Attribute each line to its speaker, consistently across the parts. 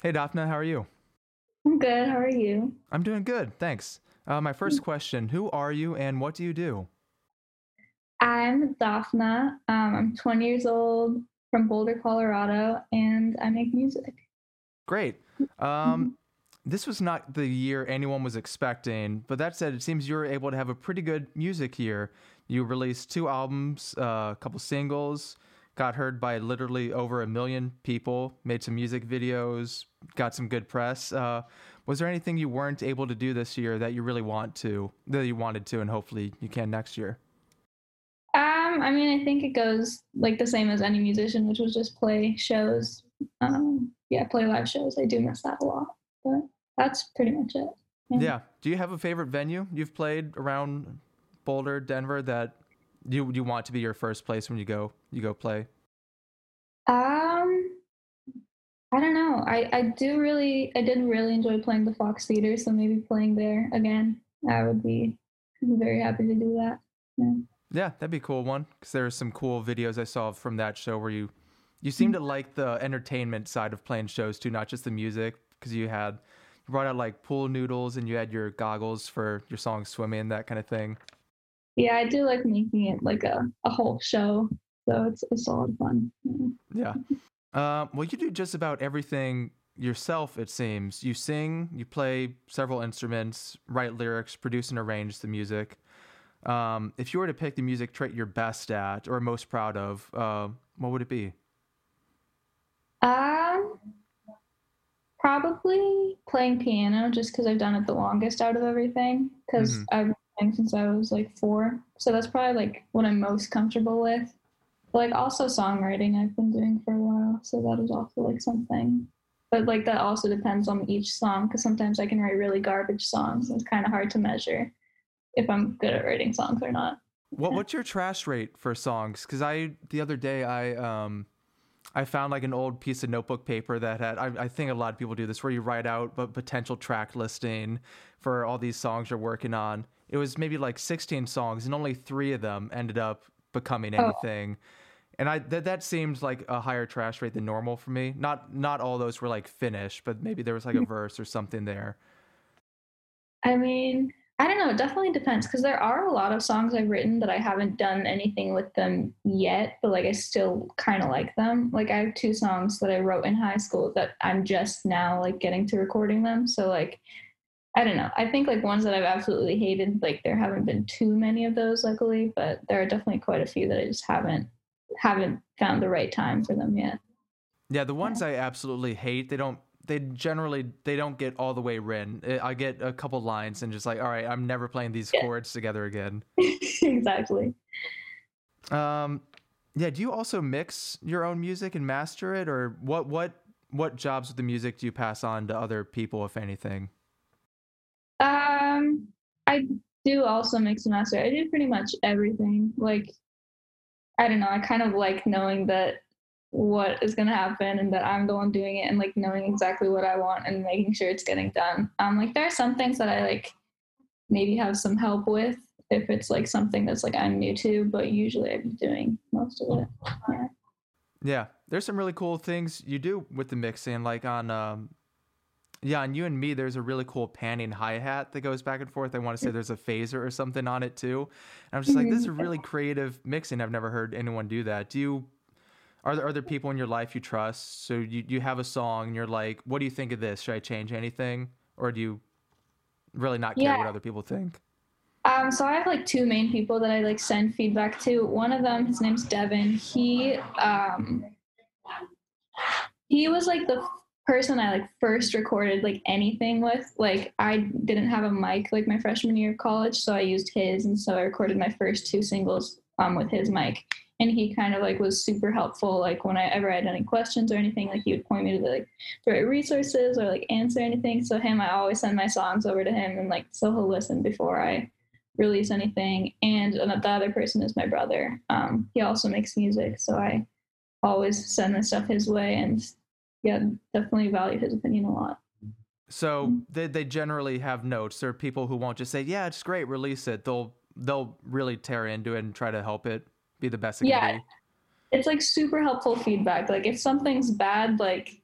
Speaker 1: Hey, Daphne, how are you?
Speaker 2: I'm good. How are you?
Speaker 1: I'm doing good, thanks. My first question, who are you and what do you do?
Speaker 2: I'm Daphna. I'm 20 years old from Boulder, Colorado, and I make music.
Speaker 1: Great. Um,
Speaker 2: Mhm.
Speaker 1: this was not the year anyone was expecting, but that said, it seems you were able to have a pretty good music year. You released two albums, a couple singles, got heard by literally over 1 million people, made some music videos, got some good press. Was there anything you weren't able to do this year that you really that you wanted to, and hopefully you can next year?
Speaker 2: I mean, I think it goes like the same as any musician, which was just play shows. Yeah, play live shows. I do miss that a lot, but that's pretty much it. Yeah.
Speaker 1: Yeah. Do you have a favorite venue you've played around Boulder, Denver that you want to be your first place when you go play?
Speaker 2: Um, I don't know. I did really enjoy playing the Fox Theater, so maybe playing there again. I would be very happy to do that. Yeah.
Speaker 1: Yeah, that'd be a cool one because there are some cool videos I saw from that show where you seem to like the entertainment side of playing shows too, not just the music because you brought out like pool noodles and you had your goggles for your song swimming, that kind of thing.
Speaker 2: Yeah, I do like making it like a whole show, so it's a lot of fun. Yeah.
Speaker 1: Yeah. Well, you do just about everything yourself, it seems. You sing, you play several instruments, write lyrics, produce and arrange the music. If you were to pick the music trait you're best at or most proud of, what would it be?
Speaker 2: Um, Probably playing piano just because I've done it the longest out of everything. Because
Speaker 1: Hmm.
Speaker 2: I've been playing since I was like 4, so that's probably like what I'm most comfortable with. But like also songwriting, I've been doing for a while, so that is also like something. But like that also depends on each song because sometimes I can write really garbage songs, and it's kind of hard to measure if I'm good at writing songs or not.
Speaker 1: What's your trash rate for songs? Because I the other day I found like an old piece of notebook paper that had I think a lot of people do this where you write out a potential track listing for all these songs you're working on. It was maybe like 16 songs and only three of them ended up becoming
Speaker 2: Oh,
Speaker 1: anything. And that seemed like a higher trash rate than normal for me. Not all those were like finished, but maybe there was like a verse or something there.
Speaker 2: I mean, I don't know. It definitely depends because there are a lot of songs I've written that I haven't done anything with them yet, but like I still kind of like them. Like I have two songs that I wrote in high school that I'm just now like getting to recording them. So like I don't know. I think like ones that I've absolutely hated, like there haven't been too many of those luckily, but there are definitely quite a few that I just haven't found the right time for them yet.
Speaker 1: Yeah, the
Speaker 2: Yeah.
Speaker 1: ones I absolutely hate, they don't get all the way written. I get a couple lines and just like, all right, I'm never playing these
Speaker 2: Yeah.
Speaker 1: chords together again.
Speaker 2: Exactly.
Speaker 1: Um, yeah, do you also mix your own music and master it, or what jobs with the music do you pass on to other people, if anything?
Speaker 2: Um I do also mix and master. I do pretty much everything. Like I don't know. I kind of like knowing that what is going to happen and that I'm the one doing it and like knowing exactly what I want and making sure it's getting done. Like there are some things that I like maybe have some help with if it's like something that's like I'm new to, but usually I'm doing most of it. Yeah.
Speaker 1: Yeah, there's some really cool things you do with the mixing, like on yeah, on You and Me, there's a really cool panning hi hat that goes back and forth. I want to say there's a phaser or something on it too. And I'm just like, this is
Speaker 2: Mhm.
Speaker 1: a really creative mixing. I've never heard anyone do that. Are there people in your life you trust? So you have a song and you're like, what do you think of this? Should I change anything? Or do you really not care
Speaker 2: Yeah.
Speaker 1: what other people think?
Speaker 2: So I have like two main people that I like send feedback to. One of them, his name's Devin. He was like the person I like first recorded like anything with. Like I didn't have a mic like my freshman year of college, so I used his, and so I recorded my first two singles with his mic. And he kind of like was super helpful. Like when I ever had any questions or anything, like he would point me to the right resources or like answer anything. So him, I always send my songs over to him, and like so he'll listen before I release anything. And the other person is my brother. He also makes music, so I always send the stuff his way, and yeah, definitely value his opinion a lot.
Speaker 1: So they generally have notes. There are people who won't just say, yeah, it's great, release it. They'll really tear into it and try to help it be the best it can
Speaker 2: Yeah,
Speaker 1: be.
Speaker 2: it's like super helpful feedback. Like if something's bad, like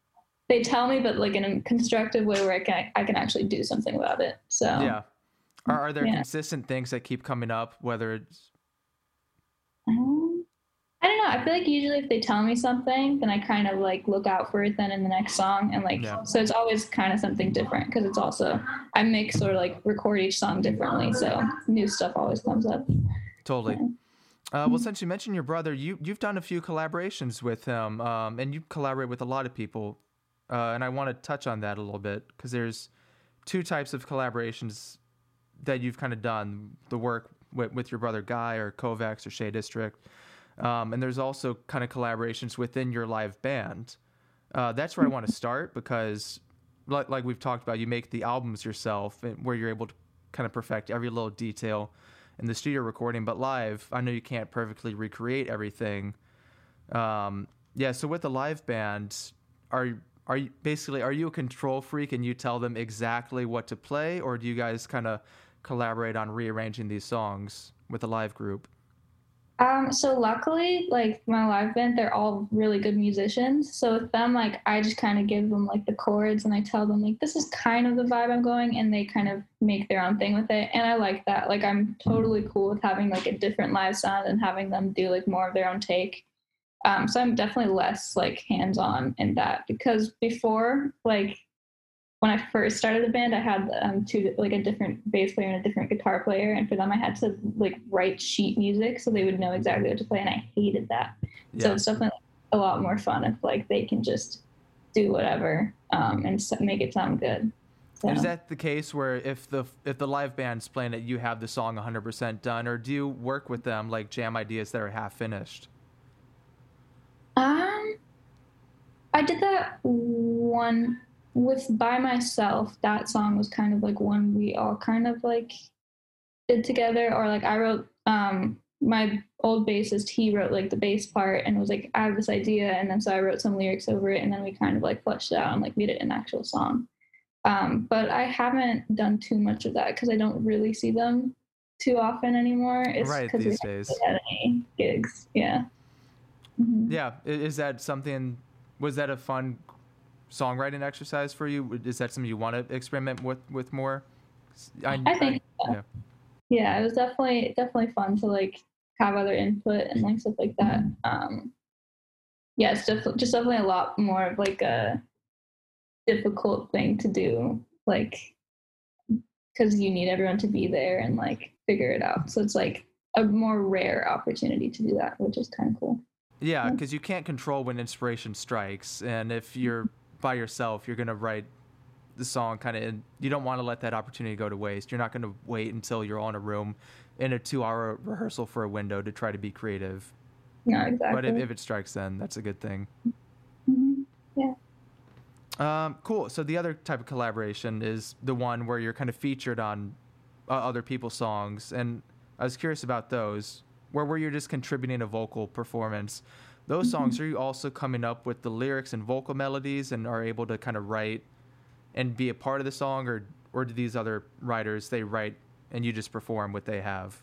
Speaker 2: they tell me, but like in a constructive way where I can actually do something about it. So
Speaker 1: Yeah. Are there
Speaker 2: yeah.
Speaker 1: consistent things that keep coming up, whether it's
Speaker 2: Um, I don't know. I feel like usually if they tell me something, then I kind of like look out for it then in the next song. And like,
Speaker 1: yeah,
Speaker 2: so it's always kind of something different because it's also, I mix or like record each song differently. So new stuff always comes up.
Speaker 1: totally.
Speaker 2: Yeah.
Speaker 1: Well, since you mentioned your brother, you've done a few collaborations with him, and you collaborate with a lot of people, and I want to touch on that a little bit because there's two types of collaborations that you've kind of done: the work with your brother Guy or Kovacs or Shea District, and there's also kind of collaborations within your live band. That's where I want to start because, like we've talked about, you make the albums yourself, where you're able to kind of perfect every little detail in the studio recording. But live, I know you can't perfectly recreate everything. Yeah, so with the live band, are are you a control freak and you tell them exactly what to play, or do you guys kind of collaborate on rearranging these songs with the live group?
Speaker 2: So luckily, like my live band, they're all really good musicians. So with them, like I just kind of give them like the chords and I tell them like this is kind of the vibe I'm going, and they kind of make their own thing with it. And I like that. Like I'm totally cool with having like a different live sound and having them do like more of their own take. So I'm definitely less like hands on in that because before, like when I first started the band, I had two, like a different bass player and a different guitar player, and for them, I had to like write sheet music so they would know exactly what to play, and I hated that. So
Speaker 1: Yeah.
Speaker 2: it's definitely a lot more fun if like they can just do whatever and make it sound good.
Speaker 1: And is
Speaker 2: So
Speaker 1: that the case where if the live band's playing it, you have the song 100% done, or do you work with them like jam ideas that are half finished?
Speaker 2: um, I did that one with By Myself. That song was kind of like one we all kind of like did together, or like I wrote my old bassist, he wrote like the bass part and was like I have this idea, and then so I wrote some lyrics over it, and then we kind of like fleshed it out and like made it an actual song. But I haven't done too much of that because I don't really see them too often anymore. It's
Speaker 1: Right,
Speaker 2: because we
Speaker 1: these
Speaker 2: haven't
Speaker 1: days.
Speaker 2: really had any gigs. Yeah. Hmm.
Speaker 1: Yeah, is that something? Was that a fun songwriting exercise for you? Is that something you want to experiment with more?
Speaker 2: I think
Speaker 1: Yeah,
Speaker 2: yeah, it was definitely fun to like have other input and like stuff like that. Yeah, it's just definitely a lot more of like a difficult thing to do, like because you need everyone to be there and like figure it out. So it's like a more rare opportunity to do that, which is kind of cool.
Speaker 1: yeah,
Speaker 2: Yeah.
Speaker 1: because you can't control when inspiration strikes, and if you're by yourself, you're gonna write the song kind of. You don't want to let that opportunity go to waste. You're not gonna wait until you're all in a room in a 2 hour rehearsal for a window to try to be creative.
Speaker 2: No,
Speaker 1: But
Speaker 2: exactly.
Speaker 1: if it strikes, then that's a good thing.
Speaker 2: Hmm. Yeah.
Speaker 1: Cool. So the other type of collaboration is the one where you're kind of featured on other people's songs, and I was curious about those, where you're just contributing a vocal performance. Those songs,
Speaker 2: Hmm.
Speaker 1: are you also coming up with the lyrics and vocal melodies, and are able to kind of write and be a part of the song, or do these other writers they write and you just perform what they have?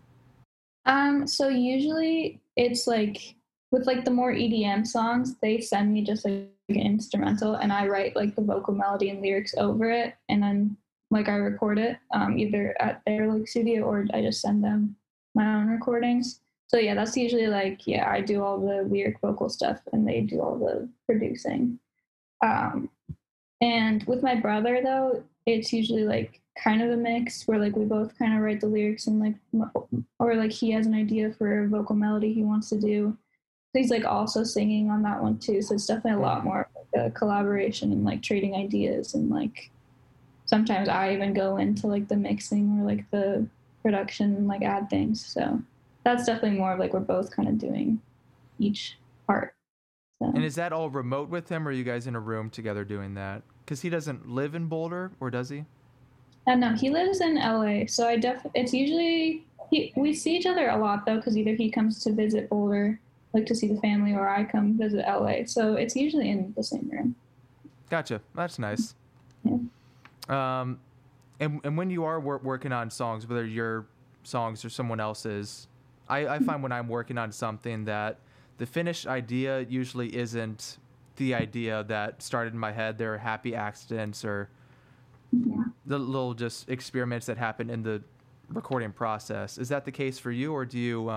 Speaker 2: So usually it's like with like the more EDM songs, they send me just like an instrumental and I write like the vocal melody and lyrics over it, and then like I record it either at their like studio or I just send them my own recordings. So yeah, that's usually like yeah, I do all the lyric vocal stuff and they do all the producing. Um and with my brother though, it's usually like kind of a mix where like we both kind of write the lyrics and like or like he has an idea for a vocal melody he wants to do. He's like also singing on that one too. So it's definitely a lot
Speaker 1: Mm-hmm.
Speaker 2: more like a collaboration and like trading ideas, and like sometimes I even go into like the mixing or like the production and like add things. So that's definitely more of like we're both kind of doing each part.
Speaker 1: And
Speaker 2: So
Speaker 1: is that all remote with him, or are you guys in a room together doing that? Because he doesn't live in Boulder, or does he?
Speaker 2: and no, he lives in LA. So it's usually we see each other a lot though, because either he comes to visit Boulder, like to see the family, or I come visit LA. So it's usually in the same room.
Speaker 1: Gotcha. That's nice.
Speaker 2: Yeah.
Speaker 1: Um, and when you are working on songs, whether your songs or someone else's, I find when I'm working on something that the finished idea usually isn't the idea that started in my head. There are happy accidents or
Speaker 2: Yeah.
Speaker 1: the little just experiments that happen in the recording process. Is that the case for you, or do you,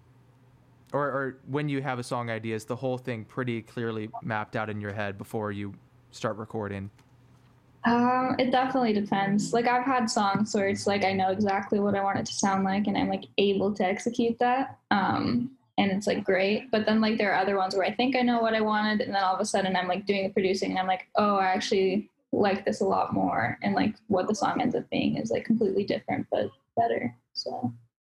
Speaker 1: or when you have a song idea, is the whole thing pretty clearly mapped out in your head before you start recording?
Speaker 2: It definitely depends. Like I've had songs where it's like I know exactly what I want it to sound like, and I'm like able to execute that. And it's like great. But then like there are other ones where I think I know what I wanted, and then all of a sudden I'm like doing the producing, and I'm like, oh, I actually like this a lot more, and like what the song ends up being is like completely different but better. So.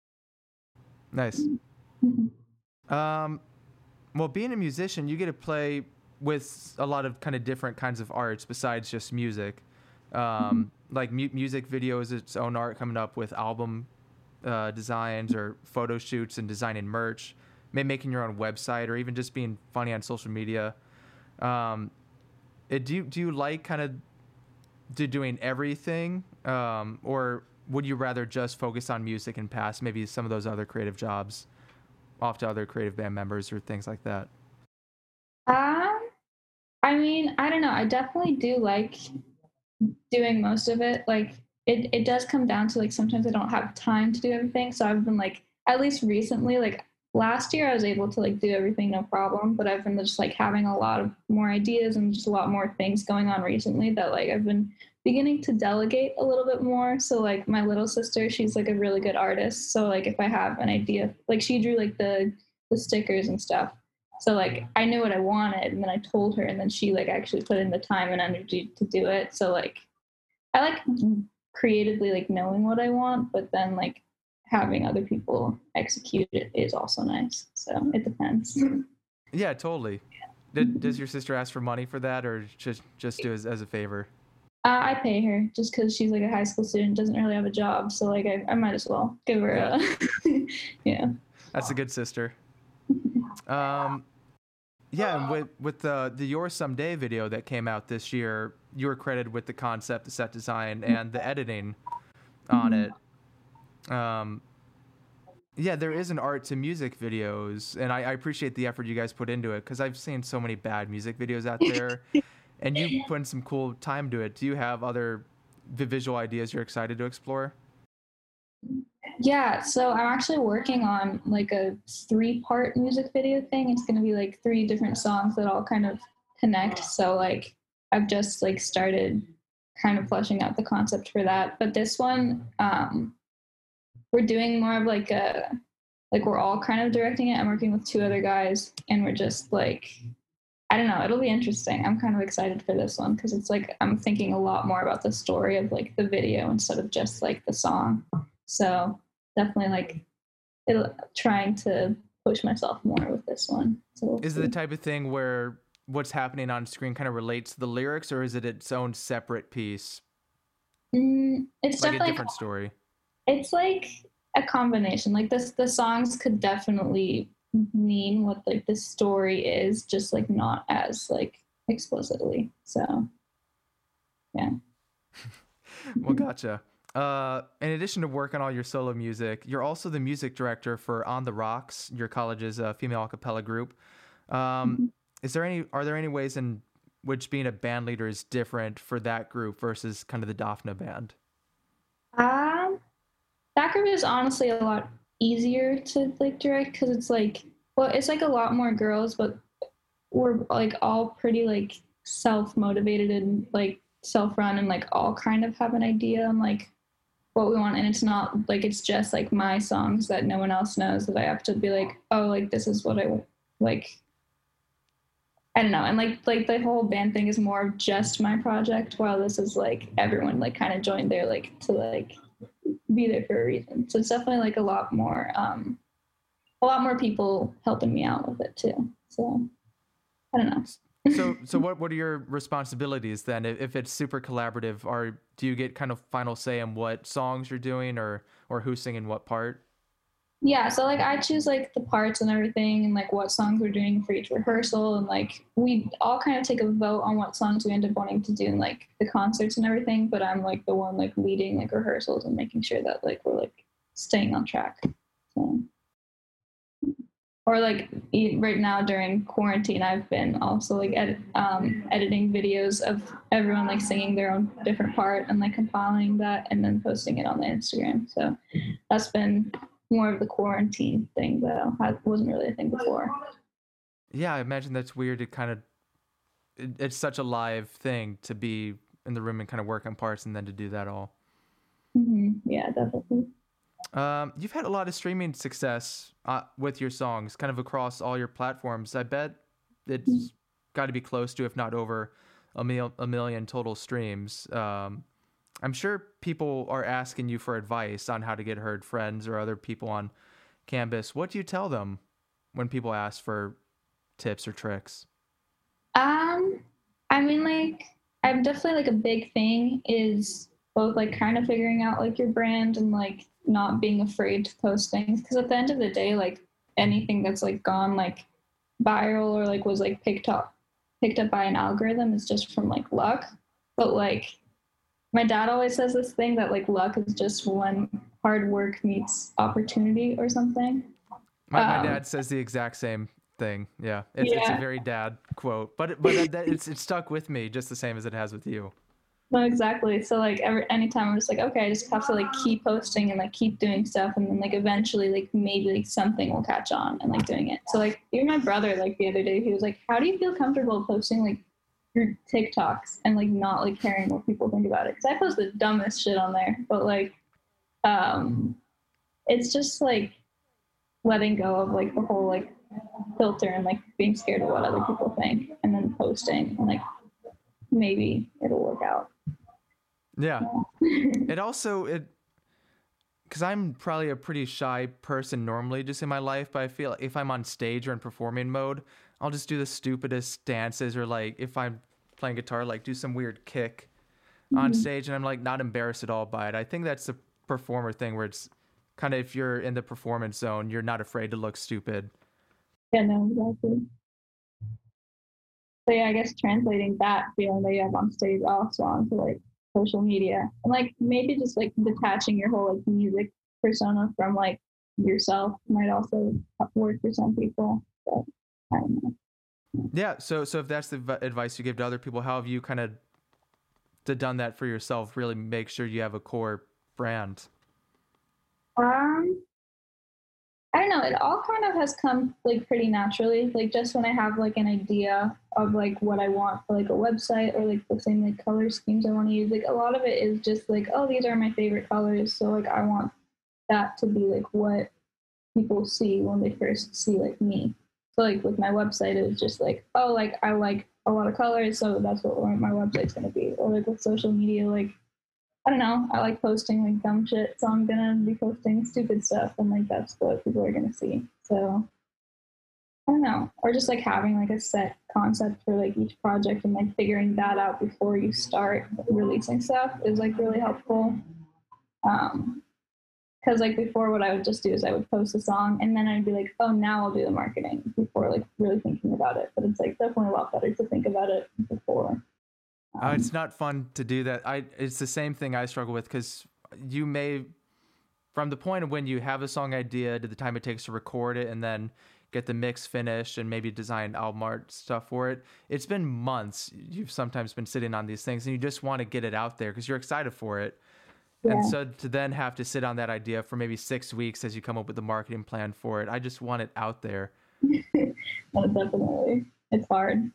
Speaker 1: Nice.
Speaker 2: Mhm.
Speaker 1: Um, well, being a musician, you get to play with a lot of kind of different kinds of arts besides just music. Like music video is its own art, coming up with album designs or photo shoots and designing merch, maybe making your own website or even just being funny on social media. Um, do you like kind of doing everything, or would you rather just focus on music and pass maybe some of those other creative jobs off to other creative band members or things like that?
Speaker 2: Um, I mean, I don't know. I definitely do like doing most of it. Like it does come down to like sometimes I don't have time to do everything. So I've been like at least recently, like last year I was able to like do everything no problem, but I've been just like having a lot of more ideas and just a lot more things going on recently that like I've been beginning to delegate a little bit more. So like my little sister, she's like a really good artist. So like if I have an idea, like she drew like the stickers and stuff. So like I knew what I wanted and then I told her and then she like actually put in the time and energy to do it. So like I like creatively like knowing what I want, but then like having other people execute it is also nice. So it depends.
Speaker 1: Yeah, totally. Does your sister ask for money for that, or just do as a favor?
Speaker 2: I pay her just because she's like a high school student, doesn't really have a job. So like I might as well give her
Speaker 1: Yeah,
Speaker 2: a yeah.
Speaker 1: that's a good sister. Um, yeah, and with the Your Someday video that came out this year, you were credited with the concept, the set design, and the editing on
Speaker 2: Mhm.
Speaker 1: it. Um, yeah, there is an art to music videos, and I appreciate the effort you guys put into it because I've seen so many bad music videos out there, and you put in some cool time to it. Do you have other visual ideas you're excited to explore?
Speaker 2: Yeah, so I'm actually working on like a 3-part music video thing. It's gonna be like 3 different songs that all kind of connect. So like I've just like started kind of fleshing out the concept for that. But this one, we're doing more of like a like we're all kind of directing it. I'm working with 2 other guys and we're just like I don't know, it'll be interesting. I'm kind of excited for this one because it's like I'm thinking a lot more about the story of like the video instead of just like the song. So definitely like trying to push myself more with this one. So we'll
Speaker 1: Is it the
Speaker 2: see.
Speaker 1: type of thing where what's happening on screen kind of relates to the lyrics, or is it its own separate piece,
Speaker 2: It's
Speaker 1: like a
Speaker 2: definitely
Speaker 1: different story?
Speaker 2: it's like a combination. Like this, the songs could definitely mean what like the story is, just like not as like explicitly. So yeah.
Speaker 1: Well, gotcha. In addition to work on all your solo music, you're also the music director for On the Rocks, your college's female a cappella group. Um, are there any ways in which being a band leader is different for that group versus kind of the Daphne band?
Speaker 2: Um, that group is honestly a lot easier to like direct because it's like well, it's like a lot more girls, but we're like all pretty like self motivated and like self run and like all kind of have an idea on like what we want and it's not like it's just like my songs that no one else knows that I have to be like oh like this is what I like I don't know and like the whole band thing is more of just my project while this is like everyone like kind of joined there like to like be there for a reason so it's definitely like a lot more people helping me out with it too so I don't know.
Speaker 1: So what are your responsibilities then? If it's super collaborative, are do you get kind of final say on what songs you're doing or who's singing what part?
Speaker 2: Yeah, so like I choose like the parts and everything and like what songs we're doing for each rehearsal and like we all kind of take a vote on what songs we end up wanting to do in like the concerts and everything, but I'm like the one like leading like rehearsals and making sure that like we're like staying on track. So or like right now during quarantine, I've been also like editing videos of everyone like singing their own different part and like compiling that and then posting it on the Instagram. So that's been more of the quarantine thing, though. That wasn't really a thing before.
Speaker 1: Yeah, I imagine that's weird to kind of, it's such a live thing to be in the room and kind of work on parts and then to do that all.
Speaker 2: Yeah, definitely.
Speaker 1: You've had a lot of streaming success with your songs, kind of across all your platforms. I bet it's got to be close to, if not over, a million total streams. I'm sure people are asking you for advice on how to get heard, friends or other people on campus. What do you tell them when people ask for tips or tricks?
Speaker 2: Um, I mean, like, I'm definitely like a big thing is both like kind of figuring out like your brand and like not being afraid to post things. Because at the end of the day, like anything that's like gone like viral or like was like picked up by an algorithm is just from like luck. But like my dad always says this thing that like luck is just when hard work meets opportunity or something.
Speaker 1: My dad says the exact same thing. Yeah, it's a
Speaker 2: Yeah.
Speaker 1: very dad quote, but it's stuck with me just the same as it has with you.
Speaker 2: No, exactly. So like anytime I'm just like, okay, I just have to like keep posting and like keep doing stuff, and then like eventually like maybe like something will catch on and like doing it. So like even my brother like the other day he was like, how do you feel comfortable posting like your TikToks and like not like caring what people think about it? Because I post the dumbest shit on there, but like um, it's just like letting go of like the whole like filter and like being scared of what other people think, and then posting and like maybe it'll work out.
Speaker 1: Yeah, it also it because I'm probably a pretty shy person normally just in my life, but I feel like if I'm on stage or in performing mode, I'll just do the stupidest dances or like if I'm playing guitar, like do some weird kick on
Speaker 2: Mhm.
Speaker 1: stage and I'm like not embarrassed at all by it. I think that's the performer thing where it's kind of if you're in the performance zone, you're not afraid to look stupid.
Speaker 2: Yeah, no, exactly. So yeah, I guess translating that feeling that you have on stage also onto like social media and like maybe just like detaching your whole like music persona from like yourself might also work for some people. But I don't know.
Speaker 1: Yeah, so if that's the advice you give to other people, how have you kind of done that for yourself? Really make sure you have a core brand.
Speaker 2: Um, I don't know. It all kind of has come like pretty naturally. Like just when I have like an idea of like what I want for like a website or like the same like color schemes I want to use. Like a lot of it is just like, oh, these are my favorite colors. So like I want that to be like what people see when they first see like me. So like with my website, it was just like, oh, like I like a lot of colors, so that's what my website's gonna be. Or like with social media, like I don't know, I like posting like dumb shit, so I'm gonna be posting stupid stuff, and like that's what people are gonna see. So I don't know, or just like having like a set concept for like each project and like figuring that out before you start releasing stuff is like really helpful. Um, because like before what I would just do is I would post a song and then I'd be like, oh, now I'll do the marketing before like really thinking about it. But it's like definitely a lot better to think about it before.
Speaker 1: It's
Speaker 2: um,
Speaker 1: not fun to do that. It's the same thing I struggle with because you may from the point of when you have a song idea to the time it takes to record it and then get the mix finished and maybe design album art stuff for it, it's been months. You've sometimes been sitting on these things and you just want to get it out there because you're excited for it. And
Speaker 2: yeah.
Speaker 1: so to then have to sit on that idea for maybe 6 weeks as you come up with the marketing plan for it, I just want it out there.
Speaker 2: No, definitely it's hard.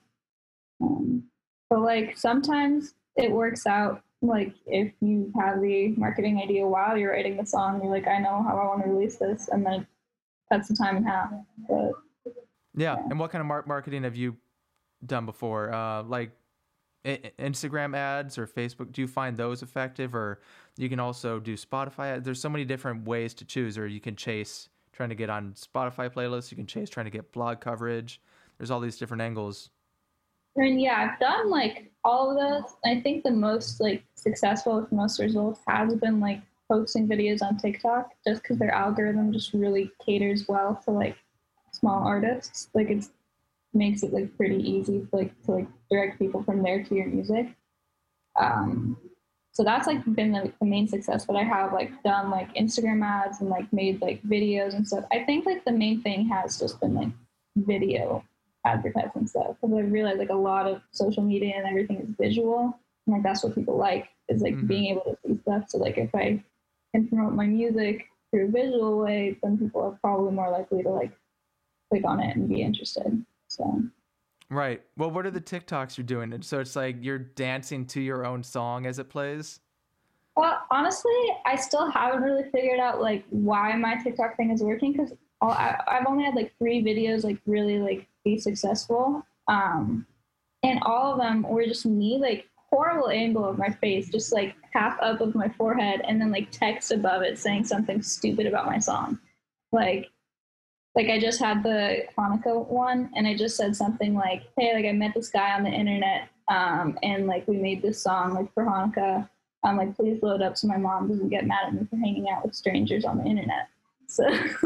Speaker 2: um, but like sometimes it works out, like if you have the marketing idea while you're writing the song, you're like, I know how I want to release this, and then it cuts the time in half. But
Speaker 1: Yeah.
Speaker 2: yeah.
Speaker 1: And what kind of marketing have you done before? Like Instagram ads or Facebook? Do you find those effective? Or you can also do Spotify ads? There's so many different ways to choose, or you can chase trying to get on Spotify playlists. You can chase trying to get blog coverage. There's all these different angles.
Speaker 2: I mean, yeah, I've done like all of those. I think the most like successful with most results has been like posting videos on TikTok, just because their algorithm just really caters well to like small artists. Like it makes it like pretty easy to like direct people from there to your music. Um, So that's like been the main success that I have like done like Instagram ads and like made like videos and stuff. I think like the main thing has just been like video advertising stuff because I realized like a lot of social media and everything is visual and like that's what people like is like being able to see stuff. So like if I can promote my music through a visual way, then people are probably more likely to like click on it and be interested. So
Speaker 1: Right. Well, what are the TikToks you're doing? And so it's like you're dancing to your own song as it plays.
Speaker 2: well, honestly, I still haven't really figured out like why my TikTok thing is working because I've only had like 3 videos like really like be successful, and all of them were just me like horrible angle of my face, just like half up of my forehead, and then like text above it saying something stupid about my song, like I just had the Hanukkah one, and I just said something like, "Hey, like I met this guy on the internet, and like we made this song like for Hanukkah. Like please load up so my mom doesn't get mad at me for hanging out with strangers on the internet." So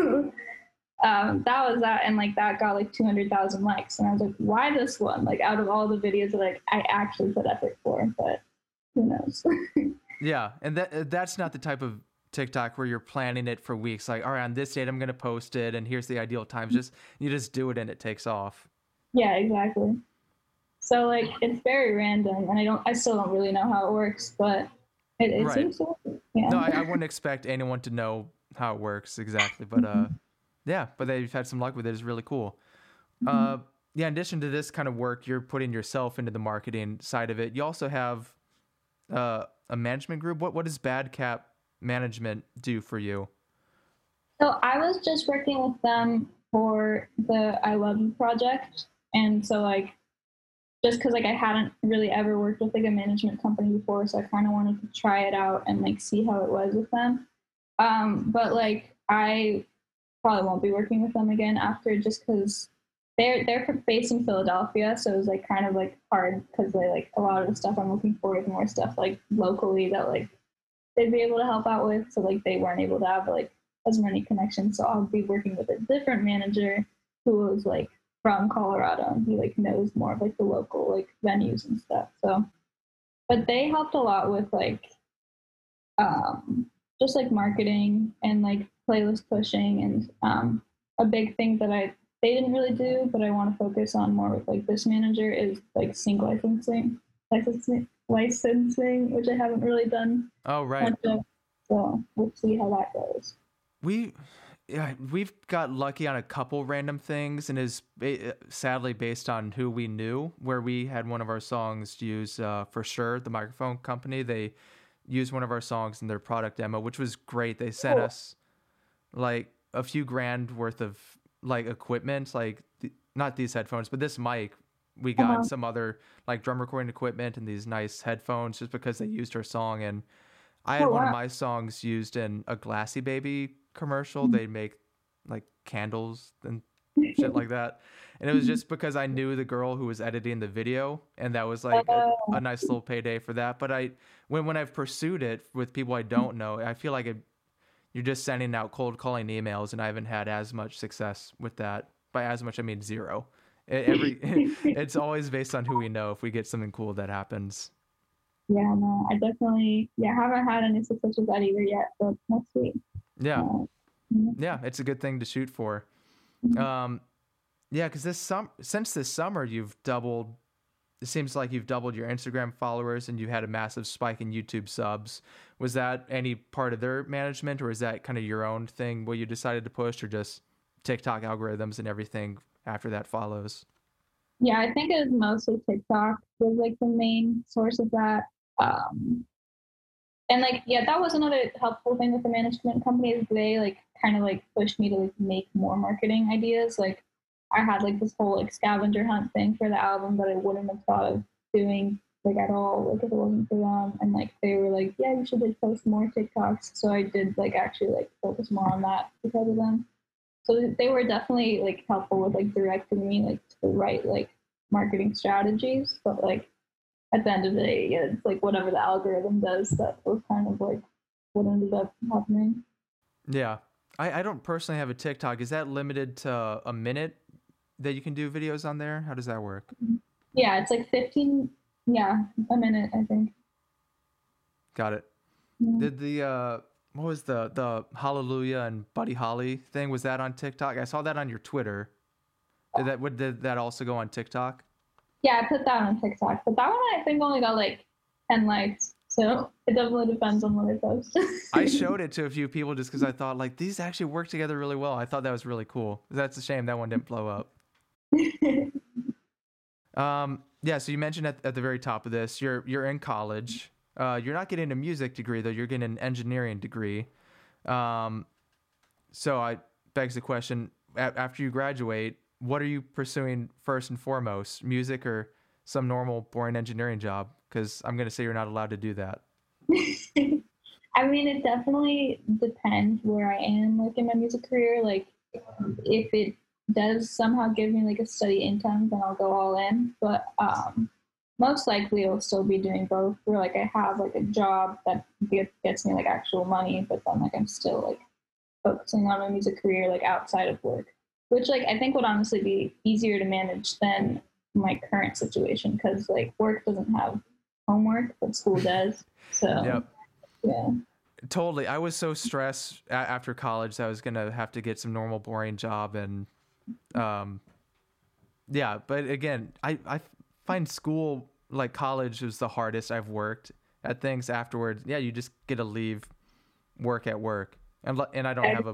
Speaker 2: that was that, and like that got like 200,000 likes, and I was like, "Why this one?" Like out of all the videos that like I actually put effort for, but who knows?
Speaker 1: Yeah, and that's not the type of TikTok where you're planning it for weeks. Like, all right, on this date I'm gonna post it, and here's the ideal times. Just you just do it and it takes off.
Speaker 2: Yeah, exactly. So like it's very random, and I still don't really know how it works, but it
Speaker 1: Right.
Speaker 2: seems to work. Yeah.
Speaker 1: No, I wouldn't expect anyone to know how it works exactly, but yeah, but they've had some luck with it. It's really cool. Uh, yeah. In addition to this kind of work, you're putting yourself into the marketing side of it. You also have a management group. What does Bad Cap Management do for you?
Speaker 2: So I was just working with them for the I Love You project, and so like just because like I hadn't really ever worked with like a management company before, so I kind of wanted to try it out and like see how it was with them. But like I probably won't be working with them again after just because they're based in Philadelphia, so it was like kind of like hard because they like a lot of the stuff I'm looking for is more stuff like locally that like they'd be able to help out with. So like they weren't able to have like as many connections. So I'll be working with a different manager who was like from Colorado and he like knows more of like the local like venues and stuff. So but they helped a lot with like just like marketing and like playlist pushing and a big thing that they didn't really do but I want to focus on more with like this manager is like sync licensing, which I haven't really done
Speaker 1: Oh, right.
Speaker 2: much of. So we'll see how that goes.
Speaker 1: We yeah, we've got lucky on a couple random things, and is sadly based on who we knew. Where we had one of our songs use for sure the microphone company. They used one of our songs in their product demo, which was great. They sent
Speaker 2: Cool.
Speaker 1: us like a few grand worth of like equipment, like not these headphones, but this mic. We got and
Speaker 2: Uh-huh.
Speaker 1: some other like drum recording equipment and these nice headphones just because they used our song. And I had
Speaker 2: Oh
Speaker 1: one of
Speaker 2: wow.
Speaker 1: my songs used in a Glassy Baby commercial. They make like candles and shit like that. And it was just because I knew the girl who was editing the video, and that was like a
Speaker 2: uh,
Speaker 1: nice little payday for that. But when I've pursued it with people I don't know, I feel like you're just sending out cold calling emails, and I haven't had as much success with that. By as much, I mean zero. It's always based on who we know. If we get something cool that happens,
Speaker 2: yeah, no, I definitely haven't had any success with that either yet, but that's sweet.
Speaker 1: yeah,
Speaker 2: Uh, mhm.
Speaker 1: yeah, it's a good thing to shoot for. Um, yeah, because since this summer, you've doubled. It seems like you've doubled your Instagram followers, and you had a massive spike in YouTube subs. Was that any part of their management, or is that kind of your own thing? What you decided to push, or just TikTok algorithms and everything after that follows?
Speaker 2: Yeah, I think it was mostly TikTok was like the main source of that. Um, and like yeah, that was another helpful thing with the management company is they like kind of like pushed me to like make more marketing ideas. Like I had like this whole like scavenger hunt thing for the album that I wouldn't have thought of doing like at all, like if it wasn't for them. And like they were like, yeah, you should like post more TikToks. So I did like actually like focus more on that because of them. So they were definitely like helpful with like directing me like to the right like marketing strategies. But like at the end of the day, yeah, it's like whatever the algorithm does, that was kind of like what ended up happening.
Speaker 1: Yeah, I don't personally have a TikTok. Is that limited to a minute that you can do videos on there? How does that work?
Speaker 2: Yeah, it's like 15, yeah, a minute, I think.
Speaker 1: Got it.
Speaker 2: Mhm.
Speaker 1: Did the what was the Hallelujah and Buddy Holly thing? Was that on TikTok? I saw that on your Twitter. Did that also go on TikTok?
Speaker 2: Yeah, I put that on TikTok, but that one I think only got like 10 likes. So it definitely depends on what I post.
Speaker 1: I showed it to a few people just because I thought like these actually work together really well. I thought that was really cool. That's a shame that one didn't blow up. Yeah. So you mentioned at the very top of this, you're in college. You're not getting a music degree though. You're getting an engineering degree. Um, so I begs the question: after you graduate, what are you pursuing first and foremost? Music or some normal boring engineering job? Because I'm gonna say you're not allowed to do that.
Speaker 2: I mean, it definitely depends where I am, like in my music career. Like, if it does somehow give me like a steady income, then I'll go all in. But most likely, I'll still be doing both. Where like I have like a job that gets me like actual money, but then like I'm still like focusing on my music career like outside of work, which like I think would honestly be easier to manage than my current situation because like work doesn't have homework, but school does. So
Speaker 1: Yep.
Speaker 2: yeah.
Speaker 1: Totally. I was so stressed after college that I was gonna have to get some normal, boring job, and um, yeah. But again, I find school like college was the hardest I've worked at things afterwards. Yeah, you just get to leave work at work, and I don't have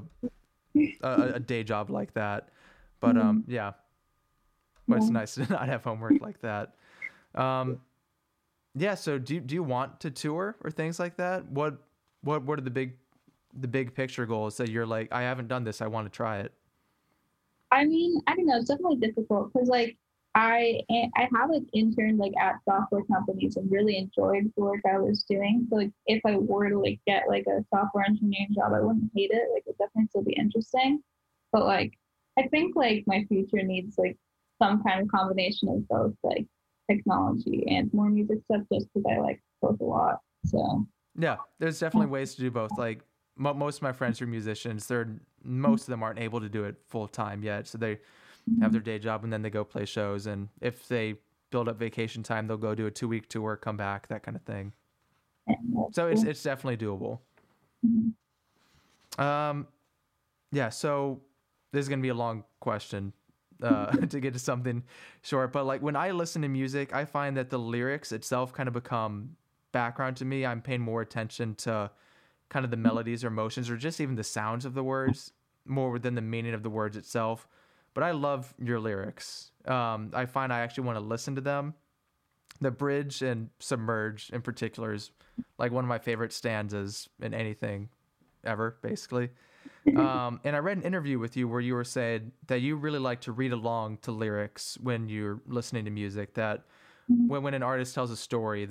Speaker 1: a day job like that. But
Speaker 2: Mhm.
Speaker 1: yeah. But it's
Speaker 2: Yeah.
Speaker 1: nice to not have homework like that. Um, yeah. So do you want to tour or things like that? What are the big picture goals that you're like, I haven't done this, I want to try it?
Speaker 2: I mean, I don't know. It's definitely difficult because like I have like interned like at software companies and really enjoyed the work I was doing. So like if I were to like get like a software engineering job, I wouldn't hate it. Like it definitely still be interesting. But like I think like my future needs like some kind of combination of both like technology and more music stuff just because I like both a lot. So
Speaker 1: Yeah, there's definitely ways to do both. Like most of my friends who are musicians, most of them aren't able to do it full time yet, so they have their day job and then they go play shows. And if they build up vacation time, they'll go do a 2 week tour, come back, that kind of thing.
Speaker 2: that's
Speaker 1: So
Speaker 2: cool.
Speaker 1: it's definitely doable.
Speaker 2: Mhm.
Speaker 1: Um, yeah. So this is gonna be a long question to get to something short, but like when I listen to music, I find that the lyrics itself kind of become background to me. I'm paying more attention to kind of the melodies or emotions or just even the sounds of the words more than the meaning of the words itself. But I love your lyrics. I find I actually want to listen to them. The bridge and submerge in particular is like one of my favorite stanzas in anything ever, basically. And I read an interview with you where you were saying that you really like to read along to lyrics when you're listening to music. That when an artist tells a story